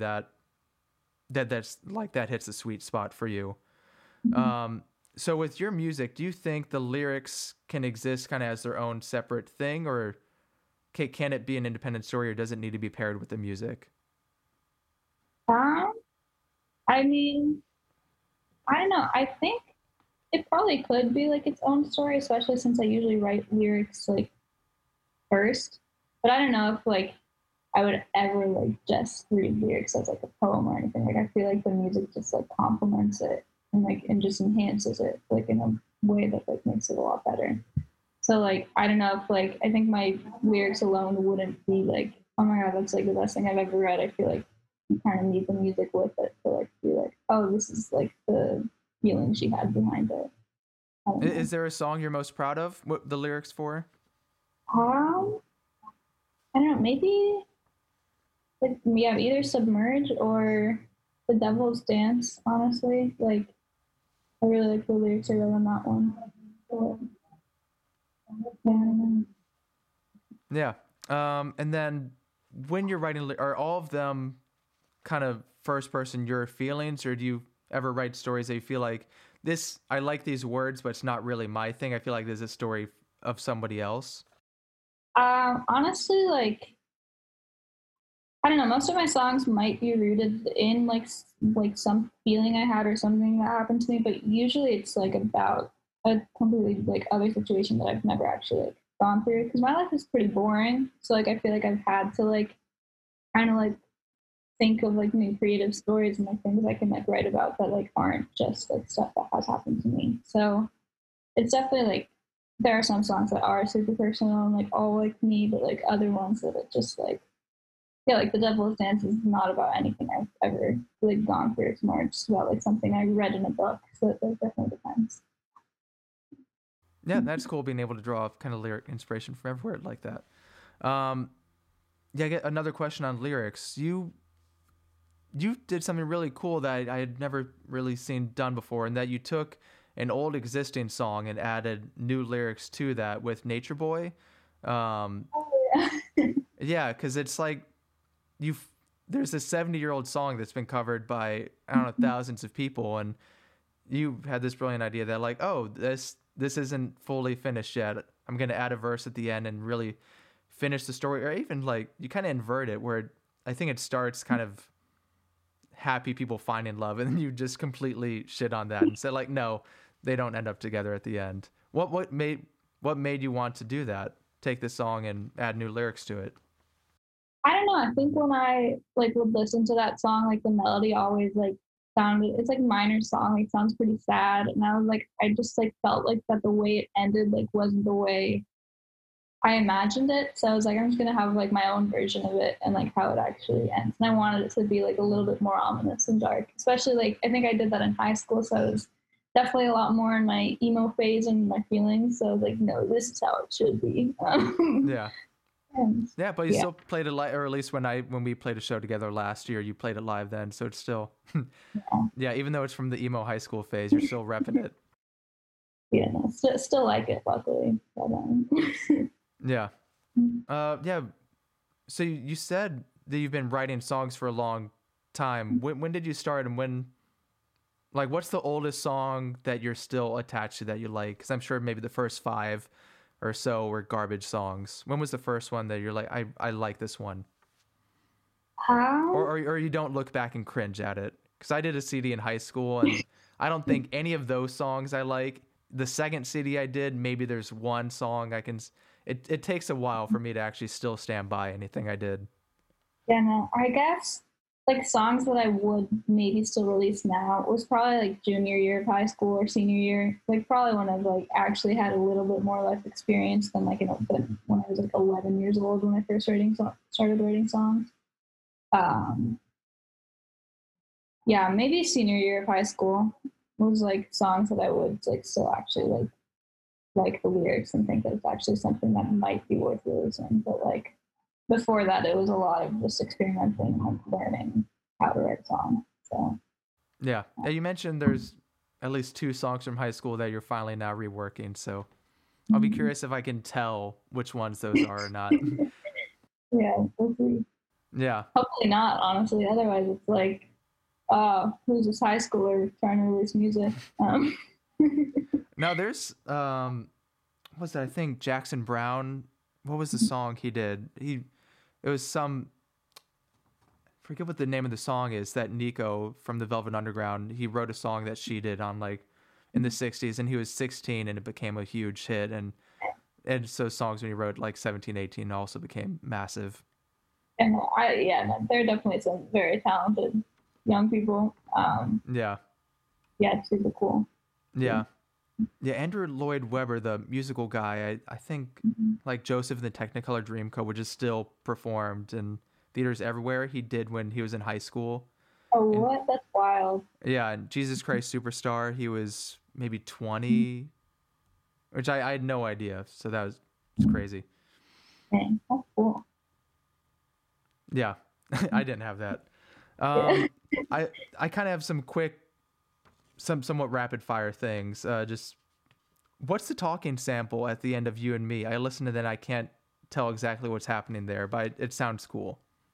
Speaker 1: that's like that hits a sweet spot for you. Um, so with your music, do you think the lyrics can exist kind of as their own separate thing, or can it be an independent story, or does it need to be paired with the music?
Speaker 2: Um, I mean, I don't know. I think it probably could be like its own story, especially since I usually write lyrics like first. But I don't know if like I would ever like just read lyrics as like a poem or anything. Like I feel like the music just like complements it and like and just enhances it like in a way that like makes it a lot better. So like I don't know if like I think my lyrics alone wouldn't be like, oh my god, that's like the best thing I've ever read. I feel like you kind of need the music with it to like be like, oh, this is like the feeling she had behind it. I don't know.
Speaker 1: Is there a song you're most proud of? What the lyrics for?
Speaker 2: Um, I don't know. Maybe like yeah, either Submerge or The Devil's Dance. Honestly, like I really like the lyrics I wrote on that one. So, yeah,
Speaker 1: Yeah. And then when you're writing, are all of them kind of first person your feelings, or do you ever write stories that you feel like this? I like these words, but it's not really my thing. I feel like there's a story of somebody else.
Speaker 2: honestly, like I don't know. Most of my songs might be rooted in like some feeling I had or something that happened to me, but usually it's like about a completely like other situation that I've never actually like gone through because my life is pretty boring. So like I feel like I've had to like kind of like think of like new creative stories and like things I can like write about that like aren't just like stuff that has happened to me. So it's definitely like there are some songs that are super personal and like all like me, but like other ones that it just like yeah, like The Devil's Dance is not about anything I've ever like gone through. It's more just about like something I read in a book. So it like, definitely depends.
Speaker 1: Yeah, that's cool being able to draw kind of lyric inspiration from everywhere like that. Um, yeah, I get another question on lyrics. You did something really cool that I had never really seen done before, and that you took an old existing song and added new lyrics to that with Nature Boy. Um,
Speaker 2: Oh, yeah.
Speaker 1: yeah, because it's like you've there's a 70-year-old song that's been covered by I don't know thousands of people, and you had this brilliant idea that like, oh, this isn't fully finished yet. I'm gonna add a verse at the end and really finish the story, or even like you kind of invert it where I think it starts kind of happy people finding love, and then you just completely shit on that and said like, no, they don't end up together at the end. What made you want to do that? Take this song and add new lyrics to it.
Speaker 2: I don't know. I think when I like would listen to that song, like the melody always like sounded it's like a minor song, like sounds pretty sad. And I was like I just like felt like that the way it ended like wasn't the way I imagined it. So I was like, I'm just gonna have like my own version of it and like how it actually ends. And I wanted it to be like a little bit more ominous and dark. Especially like I think I did that in high school, so I was definitely a lot more in my emo phase and my feelings. So I was like, no, this is how it should be.
Speaker 1: Yeah.
Speaker 2: And
Speaker 1: Yeah, but you
Speaker 2: yeah,
Speaker 1: still played it live, or at least when we played a show together last year, you played it live then. So it's still, yeah, even though it's from the emo high school phase, you're still repping it.
Speaker 2: yeah, no, still like it, luckily. But,
Speaker 1: Yeah. Yeah. So you said that you've been writing songs for a long time. When did you start, and like, what's the oldest song that you're still attached to that you like? Because I'm sure maybe the first five or so were garbage songs. When was the first one that you're like, I like this one?
Speaker 2: how?
Speaker 1: Or you don't look back and cringe at it? Because I did a CD in high school, and I don't think any of those songs I like. The second CD I did, maybe there's one song I can. It takes a while for me to actually still stand by anything I did.
Speaker 2: Yeah, no, I guess like songs that I would maybe still release now was probably like junior year of high school or senior year. Like probably when I've like actually had a little bit more life experience than like when I was like 11 years old when I first started writing songs. Um, yeah, maybe senior year of high school was like songs that I would like still actually like the lyrics and think that it's actually something that might be worth releasing. But like before that, it was a lot of just experimenting and like learning how to write songs. So
Speaker 1: Yeah. Yeah, you mentioned there's at least two songs from high school that you're finally now reworking. So I'll be curious if I can tell which ones those are or not.
Speaker 2: yeah, hopefully,
Speaker 1: Yeah.
Speaker 2: hopefully not. Honestly, otherwise it's like, who's this high schooler trying to release music?
Speaker 1: Now there's what was that? I think Jackson Brown. What was the song he did? It was some forget what the name of the song is that Nico from the Velvet Underground, he wrote a song that she did on like in the 60s, and he was 16 and it became a huge hit, and so songs when he wrote like 17, 18 also became massive.
Speaker 2: and yeah, no, there are definitely some very talented young people.
Speaker 1: Yeah.
Speaker 2: Yeah, it's super cool.
Speaker 1: Yeah. Yeah, Andrew Lloyd Webber, the musical guy, I think
Speaker 2: Mhm.
Speaker 1: like Joseph and the Technicolor Dreamcoat, which is still performed in theaters everywhere. He did when he was in high school.
Speaker 2: Oh,
Speaker 1: And
Speaker 2: what? That's wild.
Speaker 1: yeah, and Jesus Christ Superstar, he was maybe 20, which I had no idea. So that was it's crazy.
Speaker 2: Dang, that's cool.
Speaker 1: Yeah, I didn't have that.
Speaker 2: Yeah.
Speaker 1: Um, I I kind of have some quick, somewhat rapid fire things. Just what's the talking sample at the end of You and Me? I listen to that. I can't tell exactly what's happening there, but it sounds cool.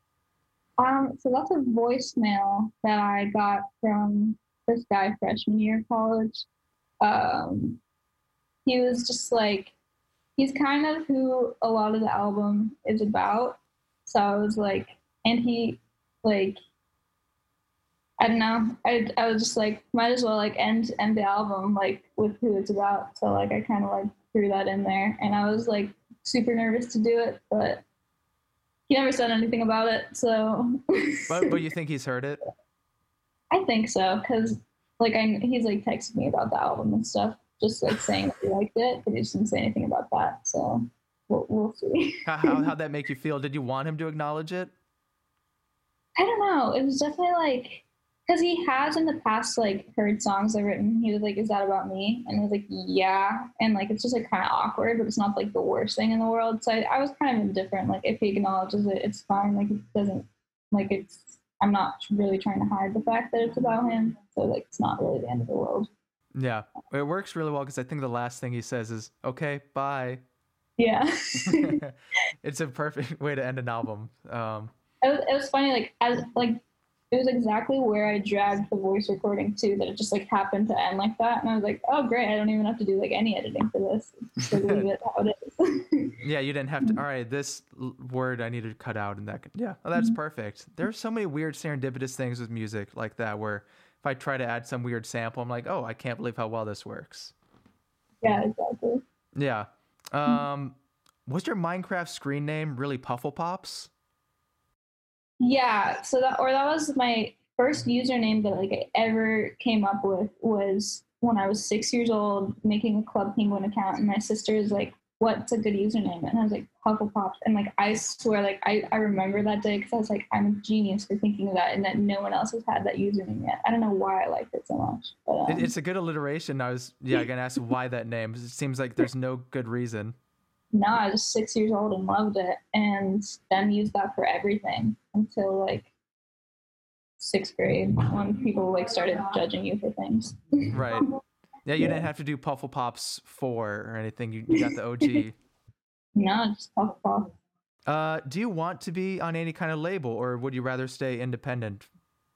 Speaker 2: So that's a voicemail that I got from this guy freshman year of college. Um, he was just like, he's kind of who a lot of the album is about. So I was like, and he, like, I don't know. I was just like, might as well like end the album like with who it's about. So like I kind of like threw that in there, and I was like super nervous to do it, but he never said anything about it, so
Speaker 1: But you think he's heard it?
Speaker 2: I think so because like he's like texted me about the album and stuff, just like saying that he liked it, but he just didn't say anything about that. So we'll see.
Speaker 1: How'd that make you feel? Did you want him to acknowledge it?
Speaker 2: I don't know. It was definitely like because he has in the past like heard songs I've written. He was like, "Is that about me?" And I was like, "Yeah." And like it's just like kind of awkward, but it's not like the worst thing in the world. So I was kind of indifferent. Like if he acknowledges it, it's fine. Like it doesn't like it's. I'm not really trying to hide the fact that it's about him. So like it's not really the end of the world.
Speaker 1: Yeah, it works really well because I think the last thing he says is "Okay, bye."
Speaker 2: Yeah.
Speaker 1: It's a perfect way to end an album.
Speaker 2: It was funny, like as like it was exactly where I dragged the voice recording too, that it just like happened to end like that. And I was like, oh great, I don't even have to do like any editing for this. Just like leave it how it is.
Speaker 1: Yeah, you didn't have to. All right, this word I need to cut out, and that. Yeah, well, that's perfect. There's so many weird serendipitous things with music like that, where if I try to add some weird sample, I'm like, oh, I can't believe how well this works.
Speaker 2: Yeah, exactly.
Speaker 1: Yeah. Um, was your Minecraft screen name really Puffle Pops?
Speaker 2: Yeah, so that was my first username that like I ever came up with was when I was 6 years old making a Club Penguin account, and my sister was like, "What's a good username?" And I was like, "Hufflepuff." And like I swear, like I remember that day because I was like, "I'm a genius for thinking of that," and that no one else has had that username yet. I don't know why I liked it so much, but
Speaker 1: It's a good alliteration. I was gonna ask why that name. It seems like there's no good reason.
Speaker 2: no, I was 6 years old and loved it, and then used that for everything until like sixth grade when people like started judging you for things.
Speaker 1: Right. Yeah, you didn't
Speaker 2: Yeah.
Speaker 1: have to do Puffle Pops 4 or anything. You got the OG.
Speaker 2: No, just puff puff.
Speaker 1: Do you want to be on any kind of label, or would you rather stay independent?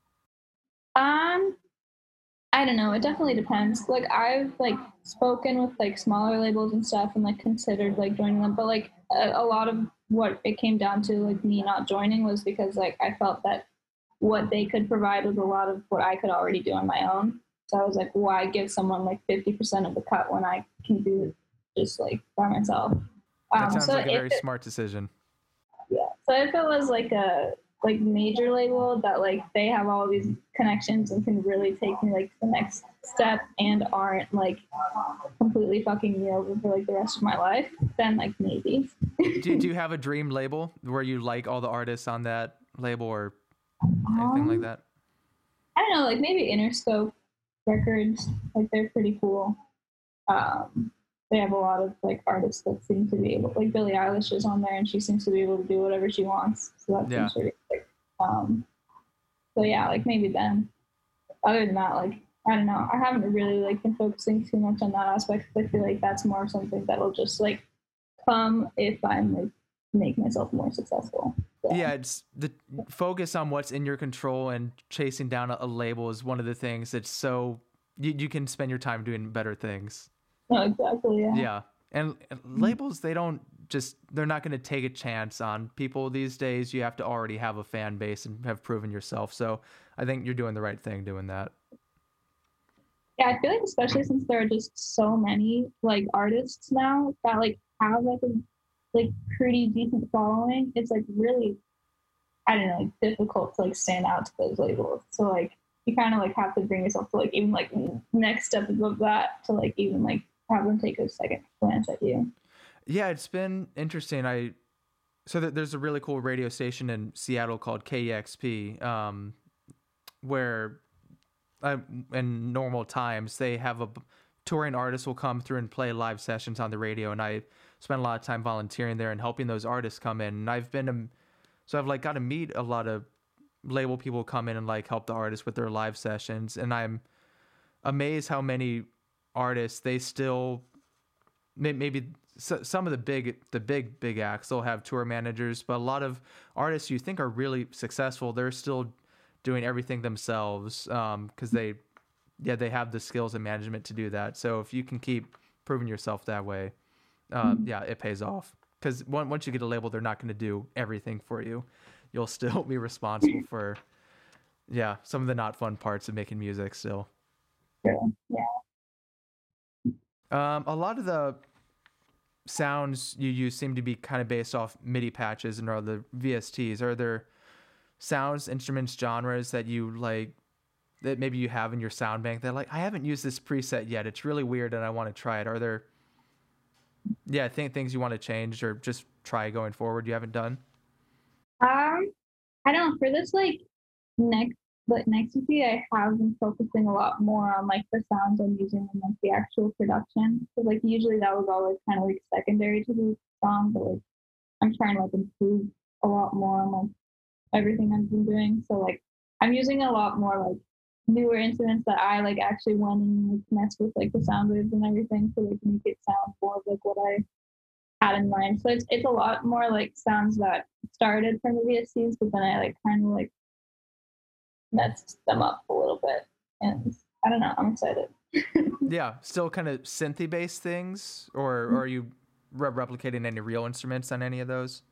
Speaker 2: Um, I don't know. It definitely depends. Like I've like spoken with like smaller labels and stuff, and like considered like joining them, but like a lot of what it came down to, like me not joining, was because like I felt that what they could provide was a lot of what I could already do on my own. So I was like, why give someone like 50% of the cut when I can do it just like by myself?
Speaker 1: That sounds
Speaker 2: So
Speaker 1: like a
Speaker 2: if
Speaker 1: very
Speaker 2: it,
Speaker 1: smart decision.
Speaker 2: yeah, so if it was like a like major label that like they have all these connections and can really take me like to the next step and aren't like completely fucking me over for like the rest of my life, then like maybe.
Speaker 1: Do you have a dream label where you like all the artists on that label or anything like
Speaker 2: um,
Speaker 1: that?
Speaker 2: I don't know, like maybe Interscope Records, like they're pretty cool. Um, they have a lot of like artists that seem to be able, like Billie Eilish is on there, and she seems to be able to do whatever she wants. So that
Speaker 1: Yeah.
Speaker 2: seems pretty sick. Um, so yeah, like maybe then. Other than that, like I don't know. I haven't really like been focusing too much on that aspect. I feel like that's more something that'll just like come if I'm like make myself more successful.
Speaker 1: Yeah,
Speaker 2: So
Speaker 1: it's the focus on what's in your control and chasing down a label is one of the things that's so you can spend your time doing better things.
Speaker 2: no, exactly, yeah.
Speaker 1: Yeah. And labels, they're not going to take a chance on people these days. You have to already have a fan base and have proven yourself. So I think you're doing the right thing doing that.
Speaker 2: Yeah, I feel like especially since there are just so many like artists now that like have like a like pretty decent following, it's like really I don't know, like difficult to like stand out to those labels. So like you kind of like have to bring yourself to like even like next step above that to like even like have them take a second glance at you.
Speaker 1: Yeah, it's been interesting. There's a really cool radio station in Seattle called KEXP, where uh, in normal times they have a touring artist will come through and play live sessions on the radio, and I spent a lot of time volunteering there and helping those artists come in. And so I've like got to meet a lot of label people come in and like help the artists with their live sessions, and I'm amazed how many artists they still maybe some of the big acts they'll have tour managers, but a lot of artists you think are really successful, they're still doing everything themselves because they have the skills and management to do that. So if you can keep proving yourself that way, yeah, it pays off. Because once you get a label, they're not going to do everything for you. You'll still be responsible for some of the not fun parts of making music. Still,
Speaker 2: So, yeah.
Speaker 1: a lot of the sounds you use seem to be kind of based off MIDI patches and other VSTs. Are there sounds, instruments, genres that you like that maybe you have in your sound bank that like I haven't used this preset yet. It's really weird and I want to try it. Are there things you want to change or just try going forward you haven't done?
Speaker 2: Um, I don't know. For this next next EP, I have been focusing a lot more on like the sounds I'm using in like the actual production. Because like usually that was always kind of like secondary to the song, but like I'm trying to like improve a lot more on like everything I've been doing. So like I'm using a lot more like newer instruments that I like actually went and like mess with like the sound waves and everything to like make it sound more of like what I had in mind. So it's a lot more like sounds that started from the VSCs, but then I like kind of like messed them up a little bit. And I don't know, I'm excited.
Speaker 1: Yeah, still kind of synthy based things, or are you replicating any real instruments on any of those?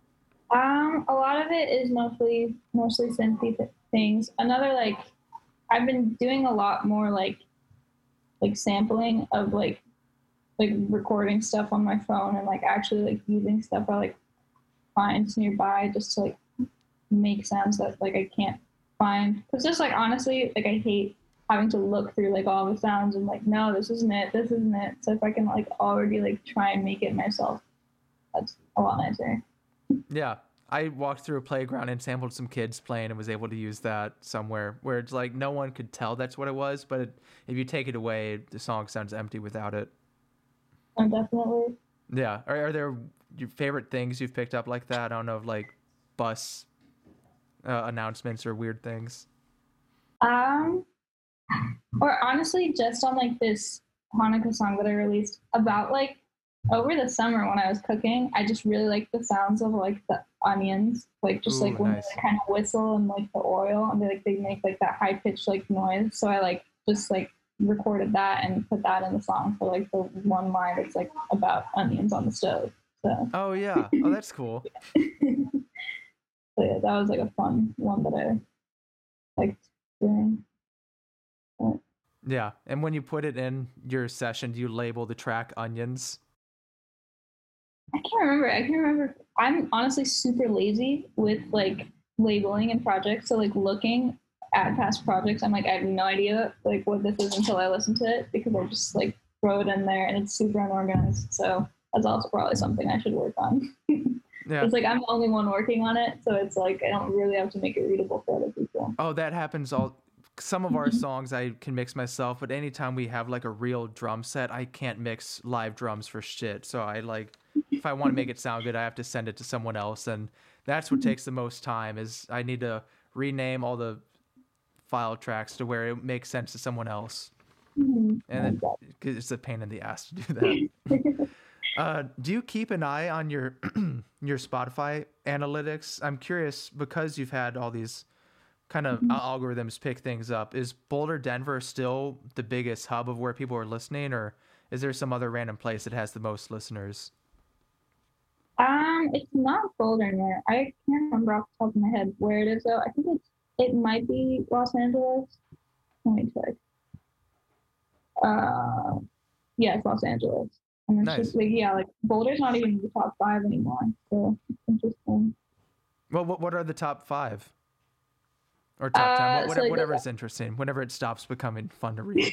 Speaker 2: A lot of it is mostly synthy things. Another like I've been doing a lot more like sampling of like recording stuff on my phone and like actually like using stuff I like find nearby just to like make sounds that like I can't find. Because just like honestly, like I hate having to look through like all the sounds and like no, this isn't it, this isn't it. So if I can like already like try and make it myself, that's a lot nicer.
Speaker 1: Yeah. I walked through a playground and sampled some kids playing and was able to use that somewhere where it's like no one could tell that's what it was, but if you take it away, the song sounds empty without it.
Speaker 2: Definitely.
Speaker 1: Yeah. Are there your favorite things you've picked up like that? I don't know, like bus announcements or weird things.
Speaker 2: Um, or honestly, just on like this Hanukkah song that I released about like over the summer when I was cooking, I just really like the sounds of like the onions, like just
Speaker 1: Ooh,
Speaker 2: like when
Speaker 1: nice.
Speaker 2: they kind of whistle and like the oil and they make like that high pitched like noise. So I like just like recorded that and put that in the song for like the one line that's like about onions on the stove. So,
Speaker 1: Oh yeah. Oh, that's cool.
Speaker 2: so yeah, that was like a fun one that I liked doing. But
Speaker 1: Yeah. And when you put it in your session, do you label the track onions?
Speaker 2: I can't remember. I can't remember. I'm honestly super lazy with like labeling and projects. So like looking at past projects, I'm like I have no idea like what this is until I listen to it because I just like throw it in there and it's super unorganized. So that's also probably something I should work on.
Speaker 1: Yeah.
Speaker 2: It's like I'm the only one working on it, so it's like I don't really have to make it readable for other people.
Speaker 1: Oh, that happens all. Some of our songs I can mix myself, but anytime we have like a real drum set, I can't mix live drums for shit. So I like, if I want to make it sound good, I have to send it to someone else, and that's what takes the most time. Is I need to rename all the file tracks to where it makes sense to someone else, and then cause it's a pain in the ass to do that. Do you keep an eye on your your Spotify analytics? I'm curious because you've had all these kind of algorithms pick things up. Is Boulder, Denver still the biggest hub of where people are listening, or is there some other random place that has the most listeners?
Speaker 2: It's not Boulder near. I can't remember off the top of my head where it is though. I think it might be Los Angeles. Let me check. Uh, yeah, it's Los Angeles. And it's
Speaker 1: Nice.
Speaker 2: just like yeah, like Boulder's not even in the top 5 anymore. So it's interesting.
Speaker 1: Well, what are the top 5 or top 10?
Speaker 2: So like,
Speaker 1: Whatever is interesting. Whenever it stops becoming fun to read.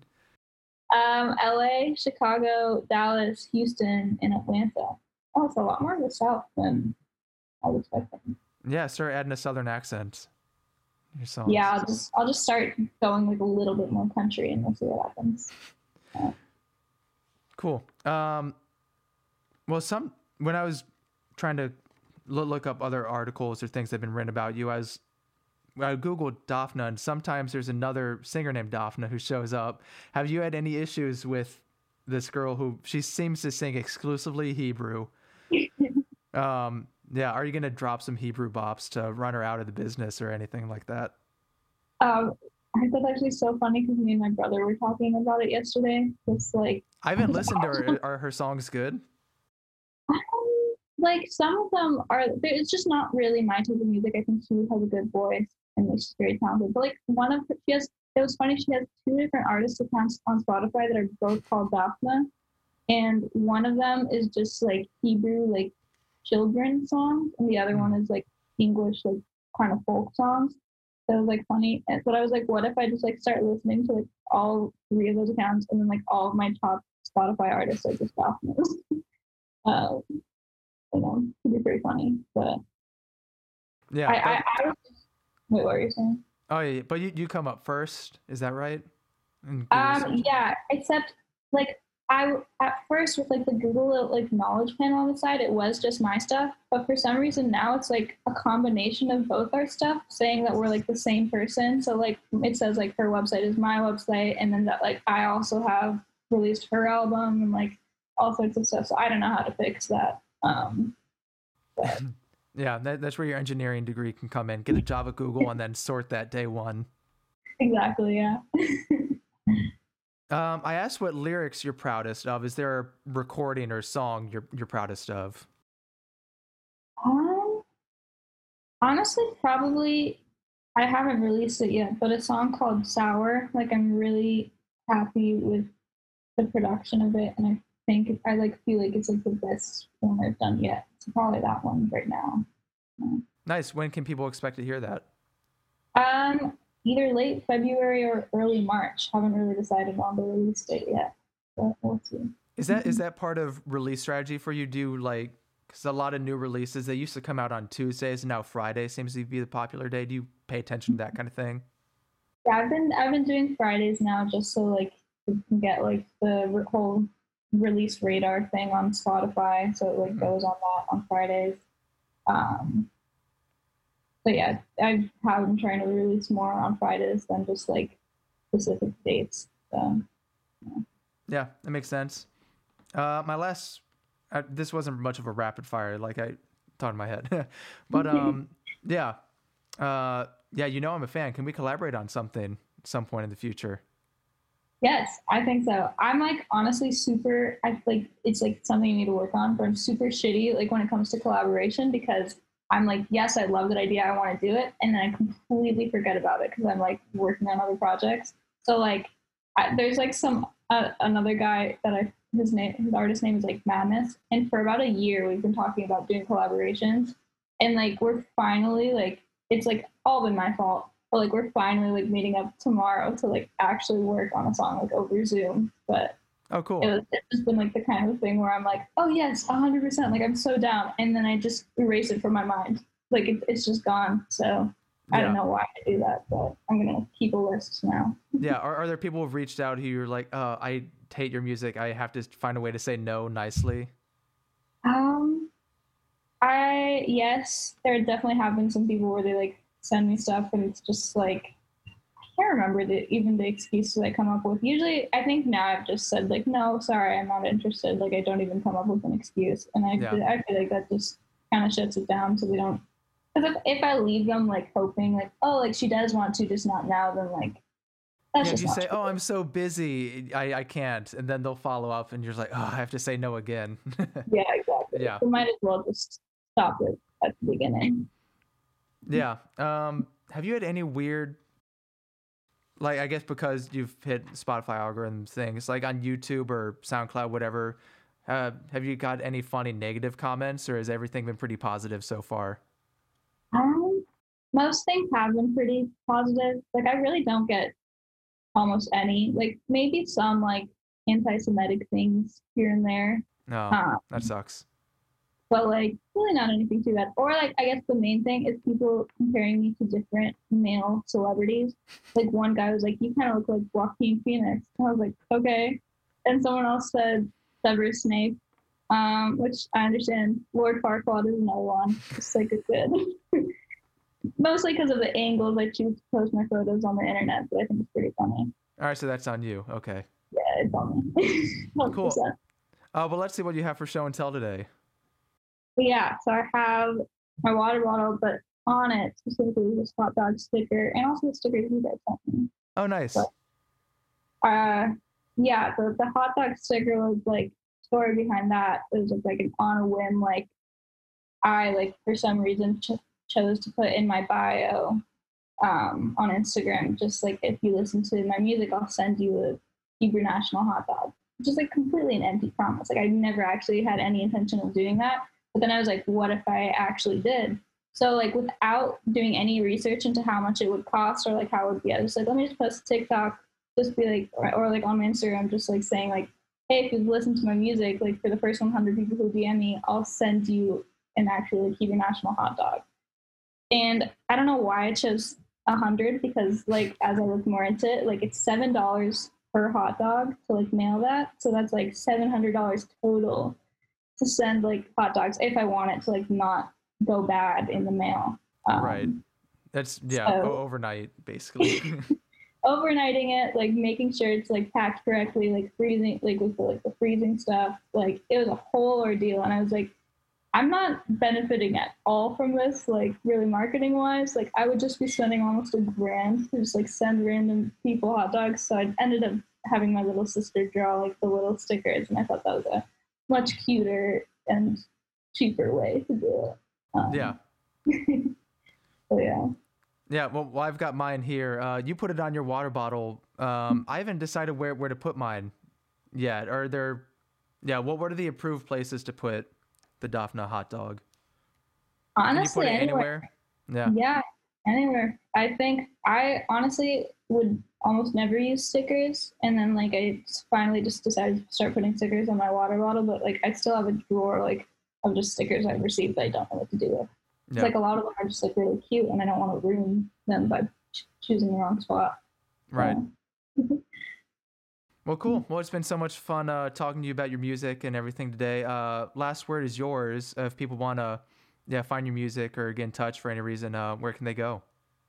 Speaker 2: LA, Chicago, Dallas, Houston, and Atlanta. Oh, it's a lot more in the South than I was expecting.
Speaker 1: Yeah, start adding a southern accent. Your songs.
Speaker 2: Yeah, I'll just start going like a little bit more country and we'll see what happens. Yeah.
Speaker 1: Cool. Well, when I was trying to look up other articles or things that have been written about you, I googled Daphna, and sometimes there's another singer named Daphna who shows up. Have you had any issues with this girl who she seems to sing exclusively Hebrew? Yeah, are you gonna drop some Hebrew bops to run her out of the business or anything like that?
Speaker 2: I thought actually so funny because me and my brother were talking about it yesterday. Just like
Speaker 1: I haven't listened to her. Are her songs good?
Speaker 2: um, like some of them are. It's just not really my type of music. I think she has a good voice and like, she's very talented. But like one of she has. It was funny. She has 2 different artist accounts on Spotify that are both called Daphna. and one of them is just like Hebrew like children songs, and the other one is like English like kind of folk songs. So it was like funny, but I was like, what if I just like start listening to like all three of those accounts, and then like all of my top Spotify artists are just off those. uh, it'd be pretty funny. But
Speaker 1: Yeah,
Speaker 2: I was just, wait, what were you saying?
Speaker 1: oh yeah, but you come up first, is that right? In Google search?
Speaker 2: Yeah, except like I at first with like the Google like knowledge panel on the side, it was just my stuff. But for some reason now it's like a combination of both our stuff, saying that we're like the same person. So like it says like her website is my website, and then that like I also have released her album and like all sorts of stuff. So I don't know how to fix that. But
Speaker 1: Yeah, that's where your engineering degree can come in. Get a job at Google and then sort that day one.
Speaker 2: exactly, yeah.
Speaker 1: I asked what lyrics you're proudest of. Is there a recording or song you're proudest of?
Speaker 2: Um, Honestly, probably I haven't released it yet, but a song called Sour. Like I'm really happy with the production of it, and I think I like feel like it's like the best one I've done yet. So probably that one right now.
Speaker 1: Nice. When can people expect to hear that?
Speaker 2: Um, Either late February or early March. Haven't really decided on the release date yet, but we'll see.
Speaker 1: Is that part of release strategy for you? Do like because a lot of new releases they used to come out on Tuesdays and now Friday seems to be the popular day. Do you pay attention to that kind of thing?
Speaker 2: Yeah, I've been doing Fridays now just so like we can get like the whole release radar thing on Spotify, so it like
Speaker 1: Mhm.
Speaker 2: goes on that on Fridays. Um, so yeah, I have been trying to release more on Fridays than just like specific dates. So yeah.
Speaker 1: Yeah, that makes sense. My last, this wasn't much of a rapid fire like I thought in my head, but yeah, yeah, I'm a fan. Can we collaborate on something at some point in the future?
Speaker 2: Yes, I think so. I'm like honestly super. I like it's like something you need to work on, but I'm super shitty like when it comes to collaboration because I'm like, yes, I love that idea. I want to do it, and then I completely forget about it because I'm like working on other projects. So like, there's like some another guy that his artist name is like Madness, and for about a year we've been talking about doing collaborations, and like we're finally like it's like all been my fault, but like we're finally like meeting up tomorrow to like actually work on a song like over Zoom. But
Speaker 1: Oh, cool.
Speaker 2: it's just been like the kind of thing where I'm like, oh yes, 100%, like I'm so down, and then I just erase it from my mind, like it's just gone. So I don't
Speaker 1: Yeah.
Speaker 2: know why I do that, but I'm gonna keep a list now.
Speaker 1: Yeah. Are there people who've reached out who you're like, I hate your music. I have to find a way to say no nicely.
Speaker 2: Um, I yes, there definitely have been some people where they like send me stuff, and it's just like can't remember even the excuses I come up with. Usually, I think now I've just said like, no, sorry, I'm not interested. Like I don't even come up with an excuse, and
Speaker 1: Yeah.
Speaker 2: I feel like that just kind of shuts it down, so they don't. Because if I leave them like hoping like, oh, like she does want to, just not now, then like that's
Speaker 1: Yeah. If
Speaker 2: just
Speaker 1: you
Speaker 2: not
Speaker 1: say,
Speaker 2: true.
Speaker 1: oh, I'm so busy, I can't, and then they'll follow up, and you're just like, oh, I have to say no again.
Speaker 2: Yeah, exactly.
Speaker 1: Yeah.
Speaker 2: So might as well just stop it at the beginning.
Speaker 1: Yeah. Have you had any weird, like, I guess because you've hit Spotify algorithms things, like on YouTube or SoundCloud, whatever, have you got any funny negative comments, or has everything been pretty positive so far?
Speaker 2: Um, Most things have been pretty positive. Like I really don't get almost any. Like maybe some like anti-Semitic things here and there.
Speaker 1: No,
Speaker 2: Um,
Speaker 1: that sucks.
Speaker 2: but like really not anything too bad. Or like I guess the main thing is people comparing me to different male celebrities. Like one guy was like, "You kind of look like Joaquin Phoenix." And I was like, "Okay." And someone else said Severus Snape, which I understand. Lord Farquaad is another one. Just like a good. Mostly because of the angles I choose to post my photos on the internet, but I think it's pretty funny.
Speaker 1: All right, so that's on you. Okay,
Speaker 2: Yeah, it's on me.
Speaker 1: cool.
Speaker 2: 100%.
Speaker 1: Well, let's see what you have for show and tell today.
Speaker 2: But yeah, so I have my water bottle, but on it specifically this hot dog sticker and also the sticker that you guys sent me.
Speaker 1: Oh, nice.
Speaker 2: But yeah, the hot dog sticker was like story behind that. It was like an on a whim, like I like for some reason chose to put in my bio on Instagram, just like if you listen to my music, I'll send you a Hebrew National hot dog. just like completely an empty promise. Like I never actually had any intention of doing that. But then I was like, what if I actually did? So like without doing any research into how much it would cost or like how it would be, I was like, let me just post a TikTok, just be like, or like on my Instagram, just like saying like, hey, if you've listened to my music, like for the first 100 people who DM me, I'll send you an actual like Hebrew National hot dog. And I don't know why I chose 100 because like as I looked more into it, like it's $7 per hot dog to like mail that. So that's like $700 total to send like hot dogs if I want it to like not go bad in the mail.
Speaker 1: Right. That's
Speaker 2: So
Speaker 1: overnight basically.
Speaker 2: overnighting it, like making sure it's like packed correctly, like freezing, like with the freezing stuff. Like it was a whole ordeal, and I was like, I'm not benefiting at all from this, like really marketing wise. Like I would just be spending almost $1,000 to just like send random people hot dogs. So I ended up having my little sister draw like the little stickers, and I thought that was a much cuter and cheaper way to do it.
Speaker 1: Yeah.
Speaker 2: So yeah.
Speaker 1: Yeah, well, I've got mine here. You put it on your water bottle. I haven't decided where to put mine yet. Are there, yeah, what are the approved places to put the Daphna hot dog? Can you put
Speaker 2: Honestly,
Speaker 1: it
Speaker 2: anywhere.
Speaker 1: anywhere? Yeah.
Speaker 2: Yeah, anywhere. I think I honestly would almost never use stickers, and then like I finally just decided to start putting stickers on my water bottle. But like I still have a drawer like of just stickers I've received that I don't know what to do with. It's
Speaker 1: Yeah.
Speaker 2: like a lot of them are just like really cute, and I don't want to ruin them by choosing the wrong spot.
Speaker 1: Right.
Speaker 2: So.
Speaker 1: Well, cool. Well, it's been so much fun talking to you about your music and everything today. Last word is yours. If people want to, yeah, find your music or get in touch for any reason, where can they go?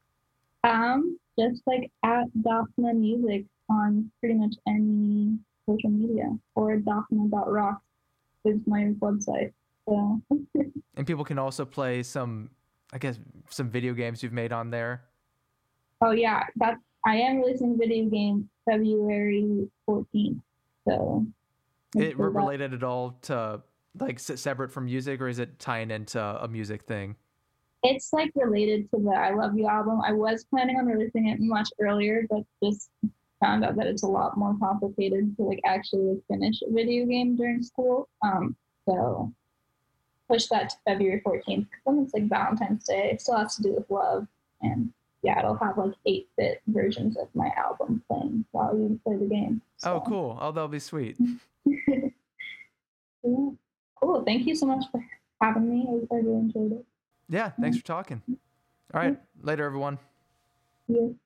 Speaker 2: Just like at Daphna Music on pretty much any social media, or daphna.rocks is my website. So.
Speaker 1: And people can also play I guess, some video games you've made on there.
Speaker 2: Oh yeah, that I am releasing a video game February 14th. So
Speaker 1: It related at all to like separate from music, or is it tying into a music thing?
Speaker 2: it's like related to the I Love You album. I was planning on releasing it much earlier, but just found out that it's a lot more complicated to like actually like finish a video game during school. So push that to February 14th because then it's like Valentine's Day. It still has to do with love, and yeah, it'll have like 8-bit versions of my album playing while you play the game.
Speaker 1: Oh,
Speaker 2: So.
Speaker 1: cool. Oh, that'll be sweet.
Speaker 2: Yeah. Cool. Thank you so much for having me. I really enjoyed it.
Speaker 1: Yeah, thanks for talking. All right, later, everyone.
Speaker 2: Yeah.